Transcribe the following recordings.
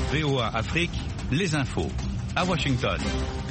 VOA Afrique, les infos. À Washington.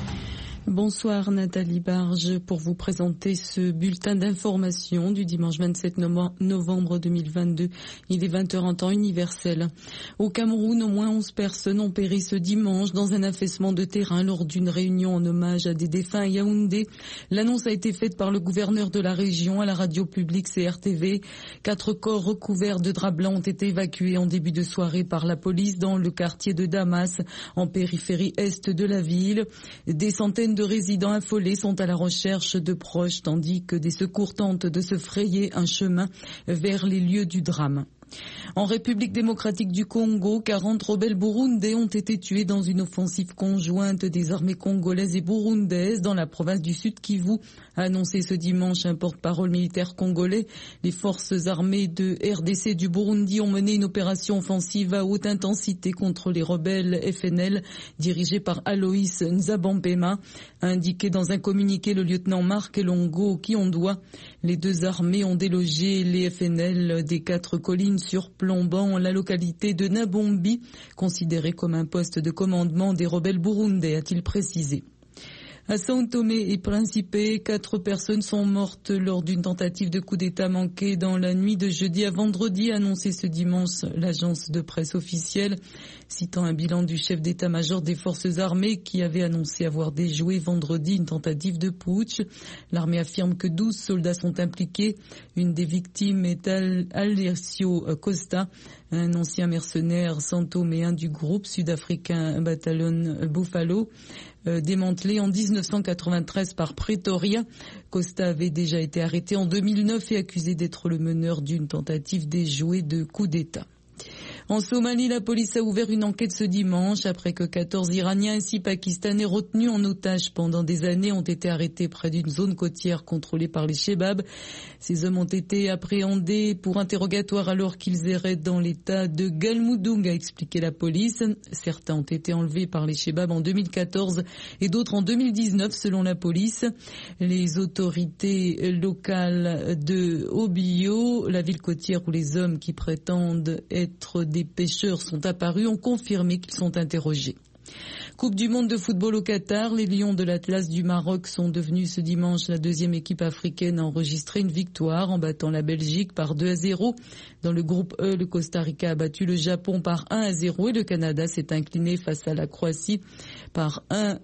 Bonsoir Nathalie Barge pour vous présenter ce bulletin d'information du dimanche 27 novembre 2022. Il est 20h en temps universel. Au Cameroun, au moins 11 personnes ont péri ce dimanche dans un affaissement de terrain lors d'une réunion en hommage à des défunts à Yaoundé. L'annonce a été faite par le gouverneur de la région à la radio publique CRTV. 4 corps recouverts de draps blancs ont été évacués en début de soirée par la police dans le quartier de Damas, en périphérie est de la ville. Des centaines de résidents affolés sont à la recherche de proches tandis que des secours tentent de se frayer un chemin vers les lieux du drame. En République démocratique du Congo, 40 rebelles burundais ont été tués dans une offensive conjointe des armées congolaises et burundaises dans la province du Sud Kivu, a annoncé ce dimanche un porte-parole militaire congolais. Les forces armées de RDC du Burundi ont mené une opération offensive à haute intensité contre les rebelles FNL dirigés par Aloïs Nzabampema, a indiqué dans un communiqué le lieutenant Marc Elongo Kiondoa. Les deux armées ont délogé les FNL des 4 collines surplombant la localité de Nabombi, considérée comme un poste de commandement des rebelles burundais, a-t-il précisé. À São Tomé et Principe, 4 personnes sont mortes lors d'une tentative de coup d'État manqué dans la nuit de jeudi à vendredi, a annoncé ce dimanche l'agence de presse officielle, citant un bilan du chef d'état-major des forces armées qui avait annoncé avoir déjoué vendredi une tentative de putsch. L'armée affirme que 12 soldats sont impliqués. Une des victimes est Alessio Costa, un ancien mercenaire santoméen du groupe sud-africain Bataillon Buffalo, démantelé en 1993 par Pretoria. Costa avait déjà été arrêté en 2009 et accusé d'être le meneur d'une tentative déjouée de coup d'État. En Somalie, la police a ouvert une enquête ce dimanche après que 14 Iraniens et 6 Pakistanais retenus en otage pendant des années ont été arrêtés près d'une zone côtière contrôlée par les Chebabs. Ces hommes ont été appréhendés pour interrogatoire alors qu'ils erraient dans l'état de Galmudug, a expliqué la police. Certains ont été enlevés par les Chebabs en 2014 et d'autres en 2019 selon la police. Les autorités locales de Obio, la ville côtière où les hommes qui prétendent être des pêcheurs sont apparus, ont confirmé qu'ils sont interrogés. Coupe du monde de football au Qatar, les Lions de l'Atlas du Maroc sont devenus ce dimanche la deuxième équipe africaine à enregistrer une victoire en battant la Belgique par 2-0. Dans le groupe E, le Costa Rica a battu le Japon par 1-0 et le Canada s'est incliné face à la Croatie par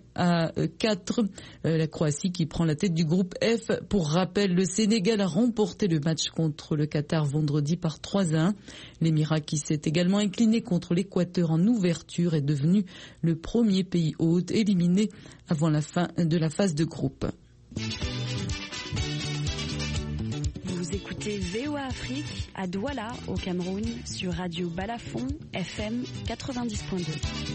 1-4. La Croatie qui prend la tête du groupe F. Pour rappel, le Sénégal a remporté le match contre le Qatar vendredi par 3-1. L'Émirat qui s'est également incliné contre l'Équateur en ouverture est devenu le premier pays hôte éliminé avant la fin de la phase de groupe. Vous écoutez VOA Afrique à Douala au Cameroun sur Radio Balafon FM 90.2.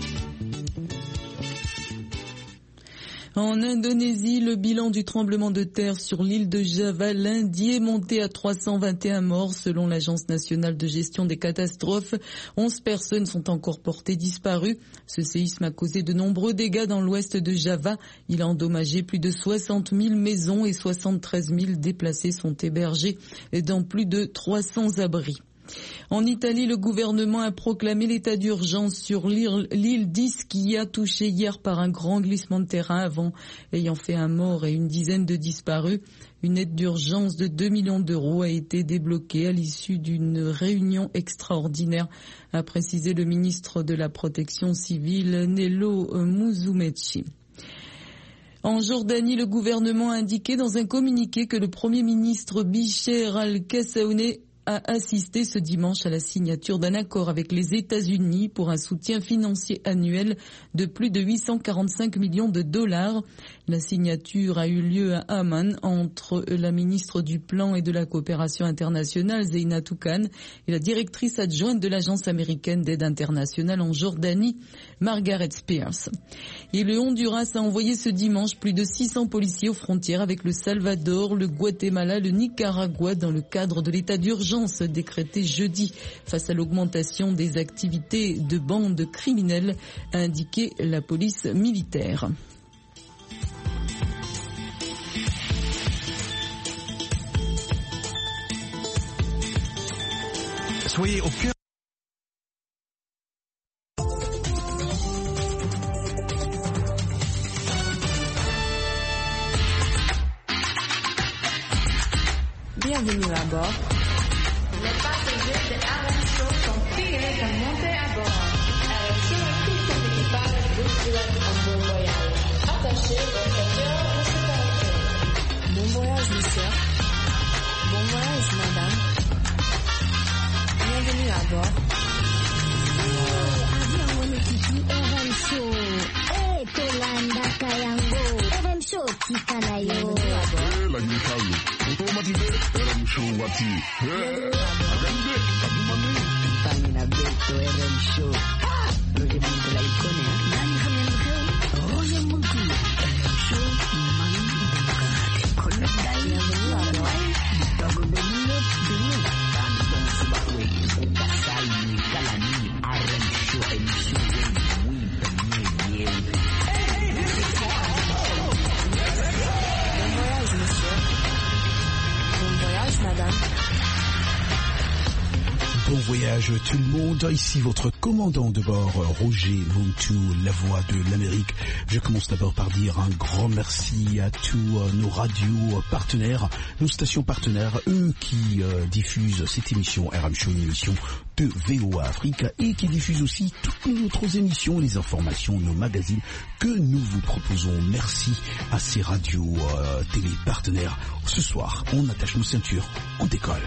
En Indonésie, le bilan du tremblement de terre sur l'île de Java lundi est monté à 321 morts selon l'Agence nationale de gestion des catastrophes. 11 personnes sont encore portées disparues. Ce séisme a causé de nombreux dégâts dans l'ouest de Java. Il a endommagé plus de 60 000 maisons et 73 000 déplacés sont hébergés dans plus de 300 abris. En Italie, le gouvernement a proclamé l'état d'urgence sur l'île d'Ischia, touchée hier par un grand glissement de terrain ayant fait un mort et une dizaine de disparus. Une aide d'urgence de 2 millions d'euros a été débloquée à l'issue d'une réunion extraordinaire, a précisé le ministre de la Protection civile, Nello Musumeci. En Jordanie, le gouvernement a indiqué dans un communiqué que le Premier ministre Bisher al-Kassaoune a assisté ce dimanche à la signature d'un accord avec les États-Unis pour un soutien financier annuel de plus de 845 millions de dollars. La signature a eu lieu à Amman entre la ministre du Plan et de la Coopération internationale, Zeina Toukan, et la directrice adjointe de l'Agence américaine d'aide internationale en Jordanie, Margaret Spears. Et le Honduras a envoyé ce dimanche plus de 600 policiers aux frontières avec le Salvador, le Guatemala, le Nicaragua dans le cadre de l'état d'urgence décrété jeudi face à l'augmentation des activités de bandes criminelles, a indiqué la police militaire. Soyez au cœur. bord. Les passagers de RM Show sont priés de monter à bord. RM Show et tout son équipage vous souhaitent un bon voyage. Attachez vos ceintures de sécurité. Bon voyage, monsieur. Bon voyage, madame. Bienvenue à bord. Avion mwenyekiti RM Show. Tolanda kayango. RM Show kikanayo. Lagi kalu. Otomatis RM Show wati. Agande, kabumani. Pangina beto RM Show. Roger Mungu la ikone. Nani kamenuke? Roger Mungu. RM Show mani mukate. Kono dai ya bwa. Dogo domino dulu. Tani don subawe. Ukasai kalani RM Show emission. Madame. Bon voyage tout le monde, ici votre commandant de bord, Roger Montou, la voix de l'Amérique. Je commence d'abord par dire un grand merci à tous nos radios partenaires, nos stations partenaires, eux qui diffusent cette émission RM Show, une émission de VOA Afrique et qui diffusent aussi toutes nos autres émissions, les informations, nos magazines que nous vous proposons. Merci à ces radios télé partenaires. Ce soir, on attache nos ceintures, on décolle.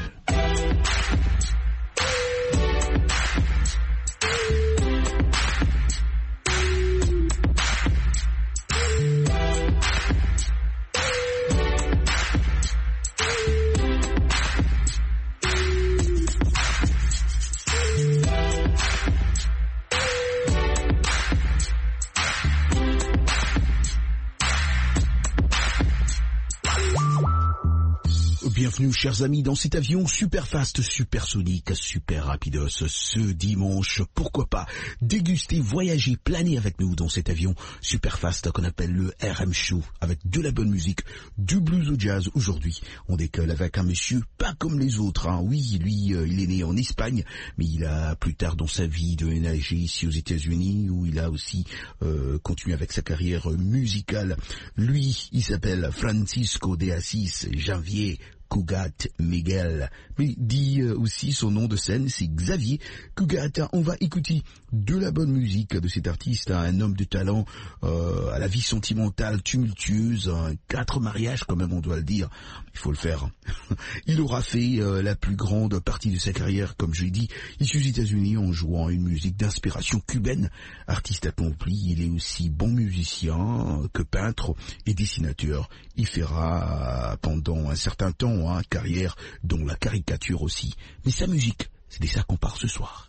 Bienvenue chers amis dans cet avion super fast, super sonique, super rapidos ce dimanche. Pourquoi pas déguster, voyager, planer avec nous dans cet avion super fast qu'on appelle le RM Show avec de la bonne musique, du blues au jazz. Aujourd'hui on décolle avec un monsieur pas comme les autres. Oui, lui il est né en Espagne mais il a plus tard dans sa vie déménagé ici aux États-Unis où il a aussi continué avec sa carrière musicale. Lui il s'appelle Francisco de Assis Janvier Cugat Miguel, mais dit aussi son nom de scène, c'est Xavier Cugat. On va écouter de la bonne musique de cet artiste, un homme de talent, à la vie sentimentale tumultueuse, 4 mariages quand même on doit le dire, il faut le faire. Il aura fait la plus grande partie de sa carrière, comme je l'ai dit, ici aux États-Unis en jouant une musique d'inspiration cubaine. Artiste accompli, il est aussi bon musicien que peintre et dessinateur. Il fera pendant un certain temps carrière dont la caricature aussi. Mais sa musique, c'est de ça qu'on parle ce soir.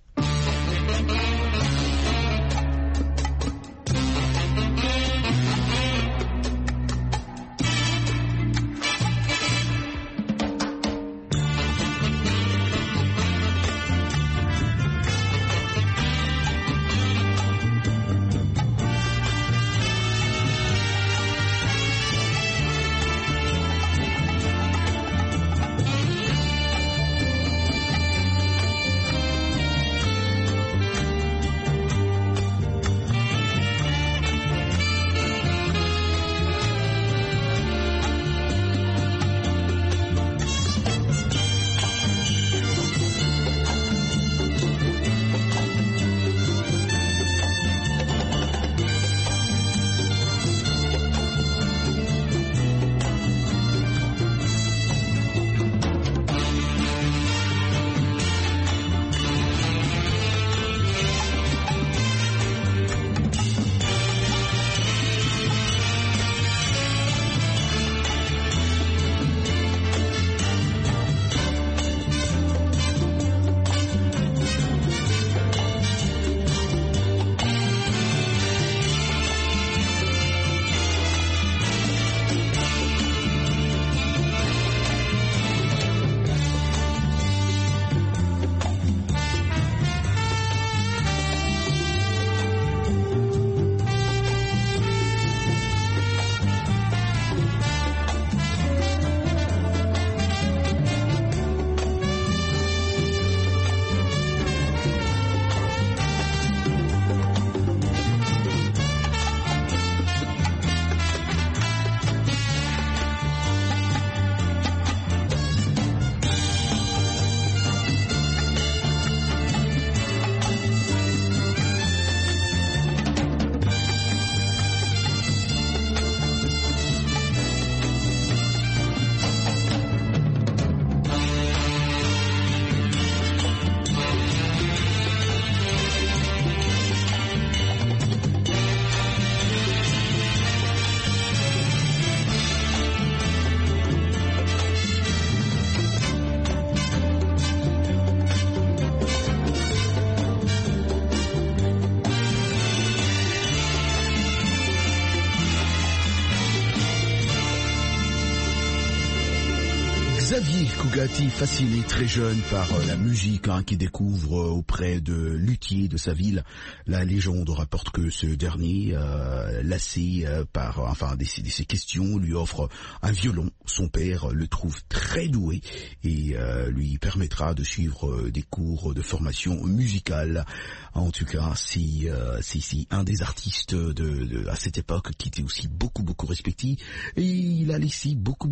Xavier Kougati, fasciné très jeune par la musique, qui découvre auprès de luthier de sa ville. La légende rapporte que ce dernier, lassé par ses questions, lui offre un violon. Son père le trouve très doué et lui permettra de suivre des cours de formation musicale. En tout cas, c'est un des artistes à cette époque qui était aussi beaucoup respecté, et il a laissé beaucoup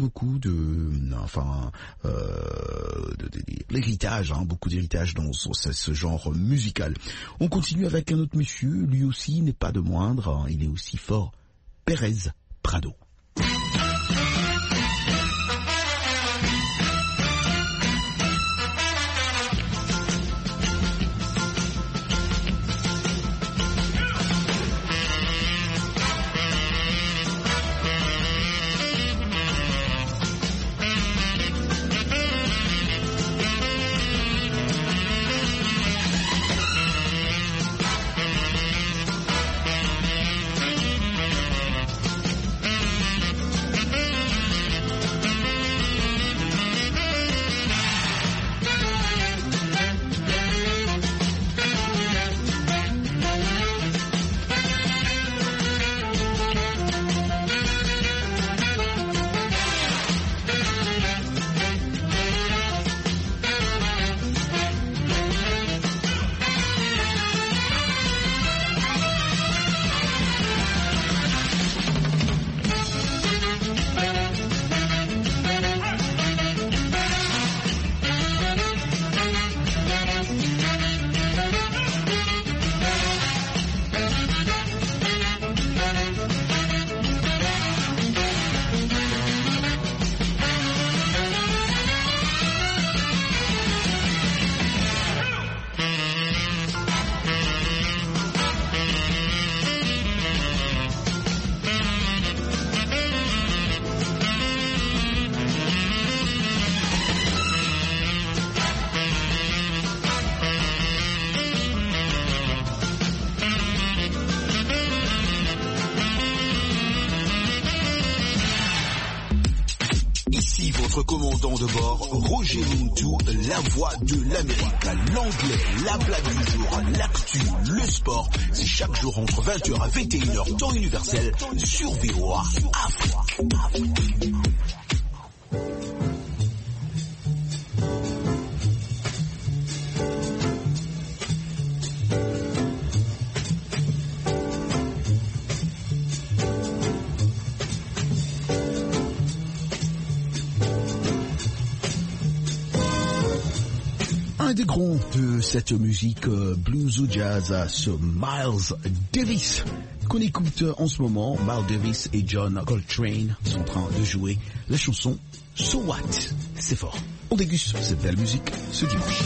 l'héritage, beaucoup d'héritage dans ce genre musical. On continue avec un autre monsieur, lui aussi n'est pas de moindre, il est aussi fort, Pérez Prado. Votre commandant de bord, Roger Muntu, la voix de l'Amérique, l'anglais, la blague du jour, l'actu, le sport, c'est chaque jour entre 20h à 21h, temps universel, sur VOA Afrique. Un des grands de cette musique blues ou jazz, ce Miles Davis qu'on écoute en ce moment. Miles Davis et John Coltrane sont en train de jouer la chanson So What. C'est fort. On déguste cette belle musique ce dimanche.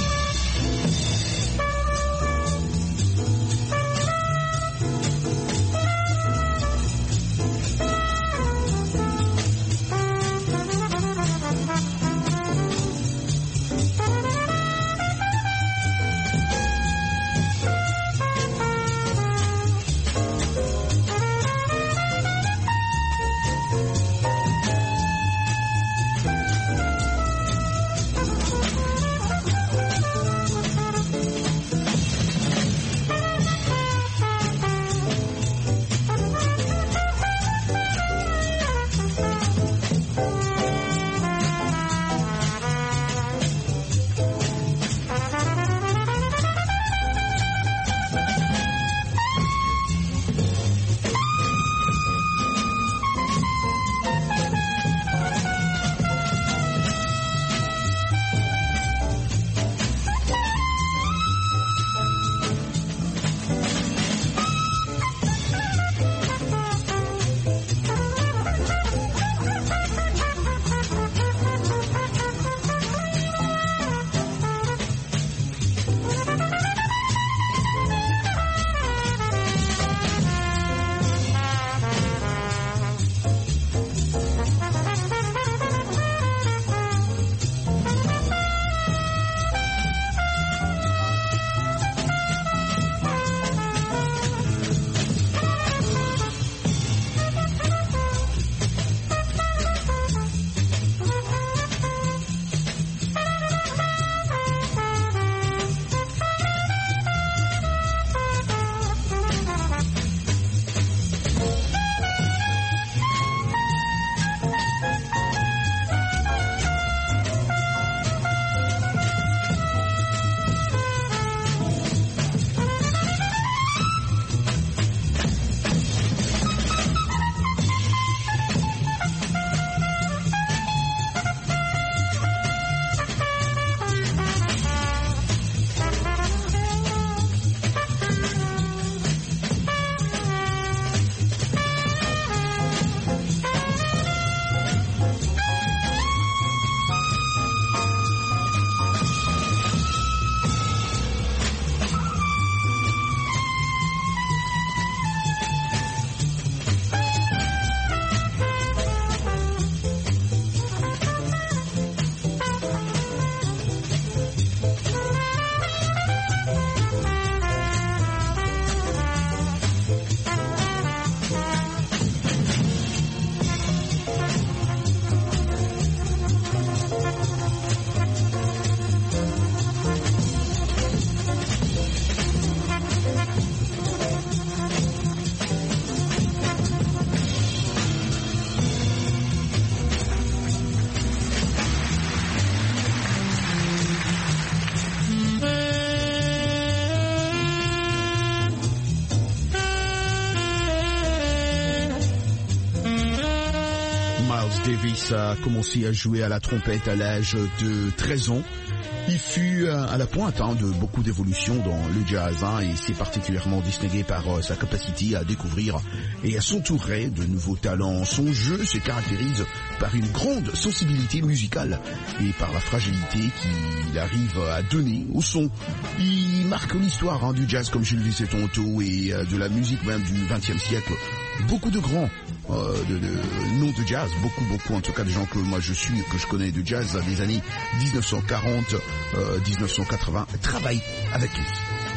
Davis a commencé à jouer à la trompette à l'âge de 13 ans. Il fut à la pointe de beaucoup d'évolutions dans le jazz et s'est particulièrement distingué par sa capacité à découvrir et à s'entourer de nouveaux talents. Son jeu se caractérise par une grande sensibilité musicale et par la fragilité qu'il arrive à donner au son. Il marque l'histoire du jazz, comme je le disais tantôt, et de la musique même du XXe siècle. Beaucoup de grands de noms de jazz, beaucoup en tout cas des gens que moi je connais de jazz des années 1940, 1980, travaillent avec lui.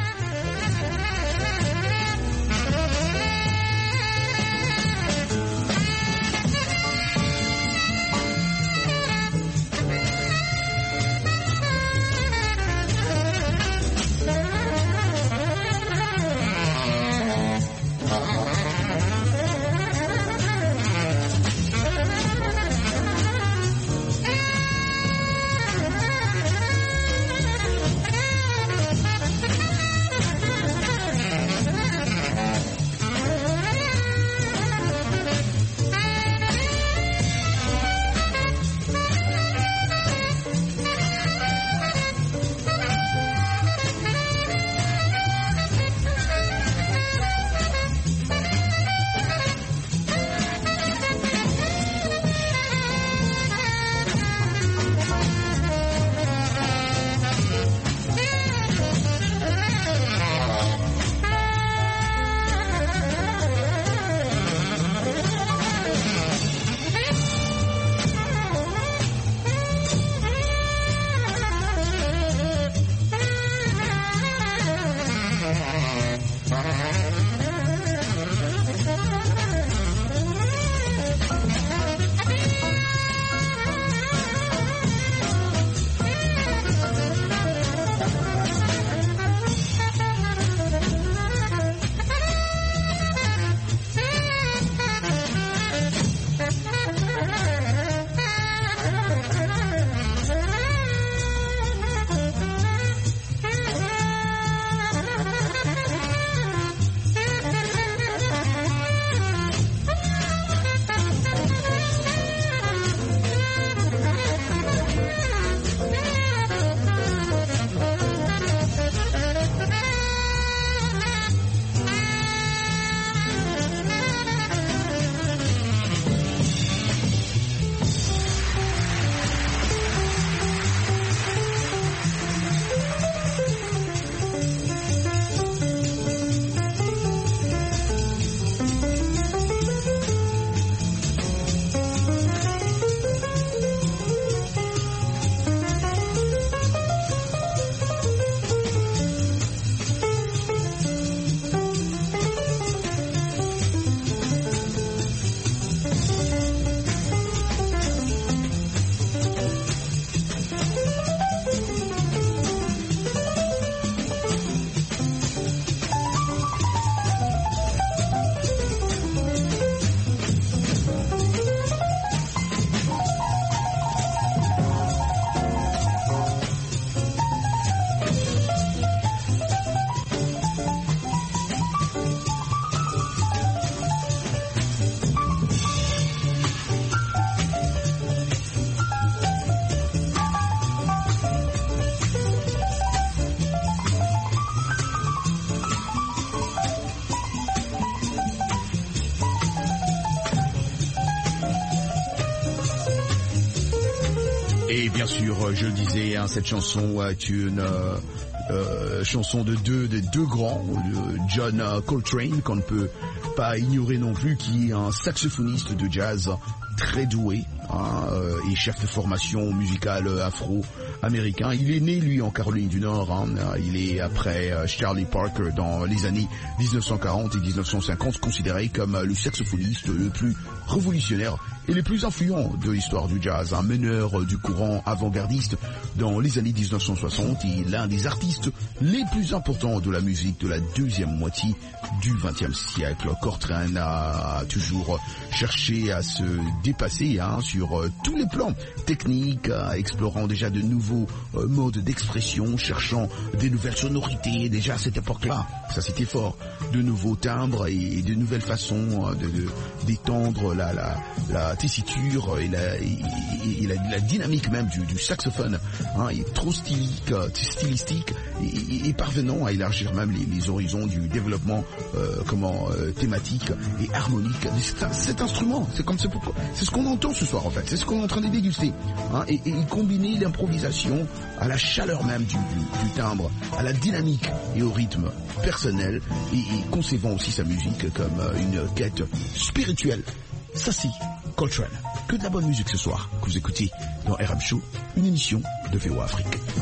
Et bien sûr, je le disais, cette chanson est une chanson de deux grands, John Coltrane, qu'on ne peut pas ignorer non plus, qui est un saxophoniste de jazz très doué, et chef de formation musicale afro-américain. Il est né, lui, en Caroline du Nord. Il est, après Charlie Parker, dans les années 1940 et 1950, considéré comme le saxophoniste le plus révolutionnaire et le plus influent de l'histoire du jazz. Un meneur du courant avant-gardiste dans les années 1960 et l'un des artistes les plus importants de la musique de la deuxième moitié du XXe siècle. Coltrane a toujours cherché à se dépasser sur tous les plans techniques, explorant déjà de nouveaux nouveaux modes d'expression, cherchant des nouvelles sonorités. Déjà à cette époque-là, ça c'était fort, de nouveaux timbres et de nouvelles façons d'étendre la tessiture et la dynamique même du saxophone. Hein, il est trop stylistique et parvenant à élargir même les horizons du développement thématique et harmonique. Cet instrument, c'est ce qu'on entend ce soir en fait, c'est ce qu'on est en train de déguster. Hein, et combiner l'improvisation à la chaleur même du timbre, à la dynamique et au rythme personnel et concevant aussi sa musique comme une quête spirituelle. Ça c'est Coltrane. Que de la bonne musique ce soir que vous écoutez dans RM Show, une émission de VOA Afrique.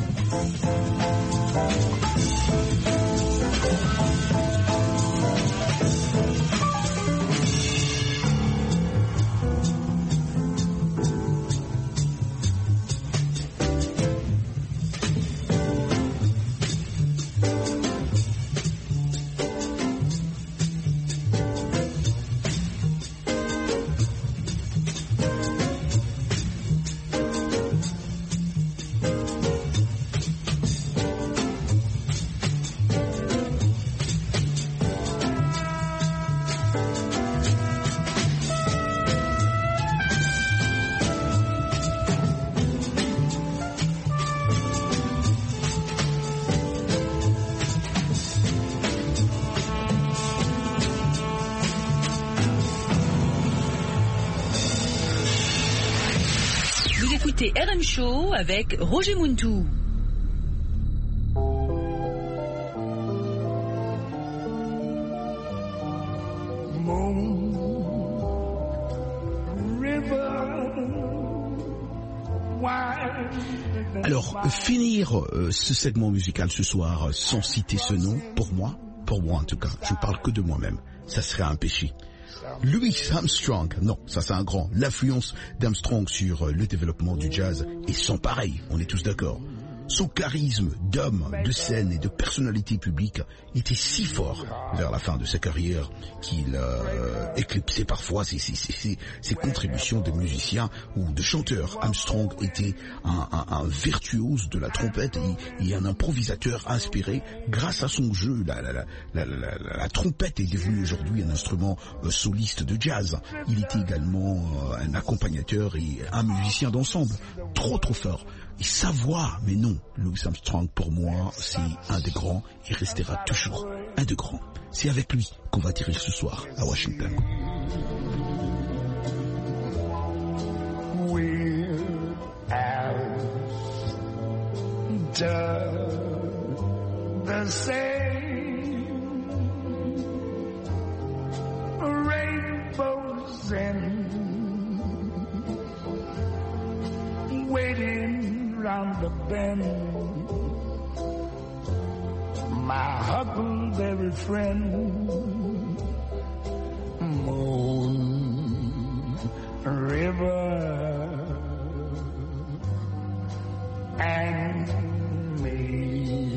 écoutez RM Show avec Roger Muntou. Alors, finir ce segment musical ce soir sans citer ce nom, pour moi en tout cas, je ne parle que de moi-même, ça serait un péché. Louis Armstrong, non, ça c'est un grand. L'influence d'Armstrong sur le développement du jazz est sans pareil, on est tous d'accord. Son charisme d'homme, de scène et de personnalité publique était si fort vers la fin de sa carrière qu'il éclipsait parfois ses contributions de musicien ou de chanteur. Armstrong était un virtuose de la trompette et un improvisateur inspiré grâce à son jeu. La trompette est devenue aujourd'hui un instrument soliste de jazz. Il était également un accompagnateur et un musicien d'ensemble. Trop fort. Et sa voix, mais non, Louis Armstrong, pour moi, c'est un des grands et restera toujours un des grands. C'est avec lui qu'on va atterrir ce soir à Washington. We're the same rainbows and waiting round the bend, my huckleberry friend, Moon River and me.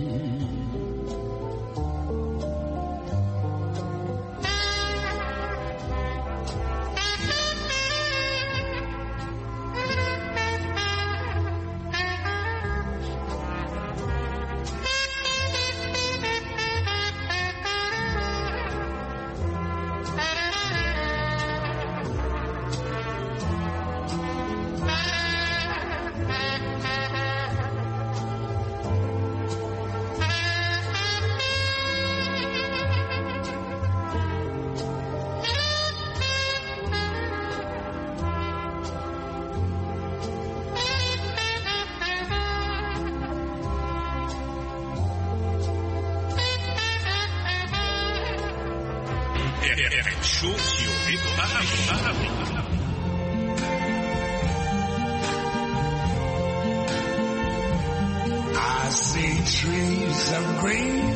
I see trees of green,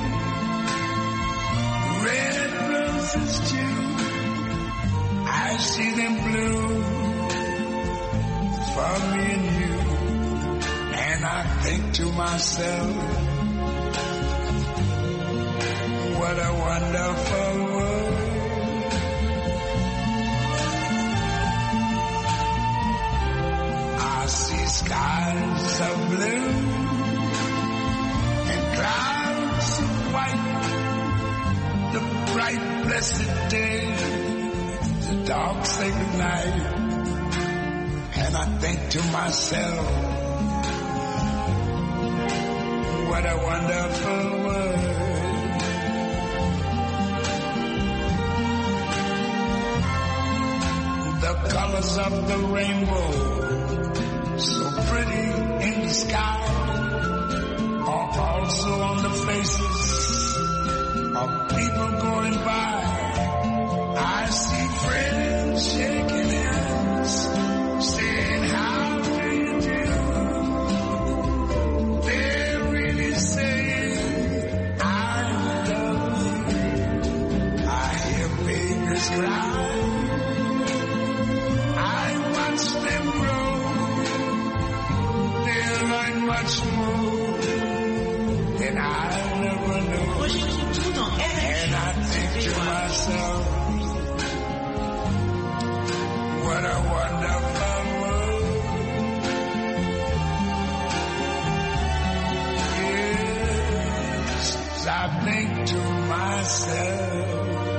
red roses too. I see them blue for me and you. And I think to myself, what a wonderful world. I see skies of blue blessed day, the dark sacred night, and I think to myself, what a wonderful world. The colors of the rainbow, so pretty in the sky, are also on the faces of people going by. I see friends shaking hands, saying how do you do? They're really saying I love you. I hear babies cry, watch them grow, they'll learn much more than I never knew. And I think to myself, what a wonderful world. Yes, I think to myself.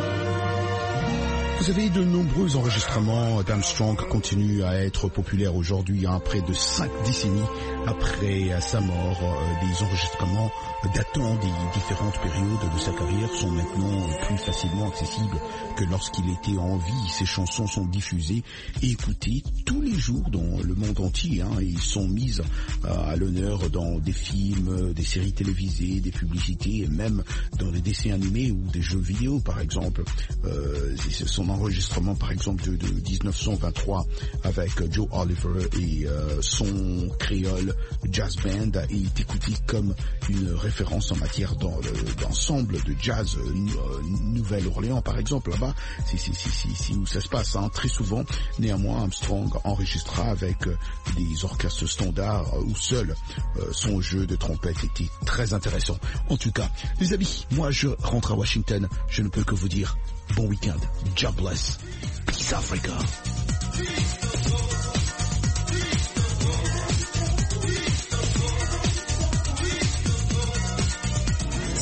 Vous savez, de nombreux enregistrements d'Armstrong continuent à être populaires aujourd'hui, près de 5 décennies après sa mort. Les enregistrements datant des différentes périodes de sa carrière sont maintenant plus facilement accessibles que lorsqu'il était en vie. Ses chansons sont diffusées et écoutées tous les jours dans le monde entier, et sont mises à l'honneur dans des films, des séries télévisées, des publicités, et même dans des dessins animés ou des jeux vidéo, par exemple. Son enregistrement, par exemple, de 1923 avec Joe Oliver et son créole jazz band est écouté comme une référence en matière d'ensemble de jazz. Nouvelle-Orléans, par exemple, là-bas, c'est où ça se passe, très souvent. Néanmoins, Armstrong enregistra avec des orchestres standards où seul son jeu de trompette était très intéressant. En tout cas, les amis, moi je rentre à Washington, je ne peux que vous dire bon week-end, God bless, peace Africa.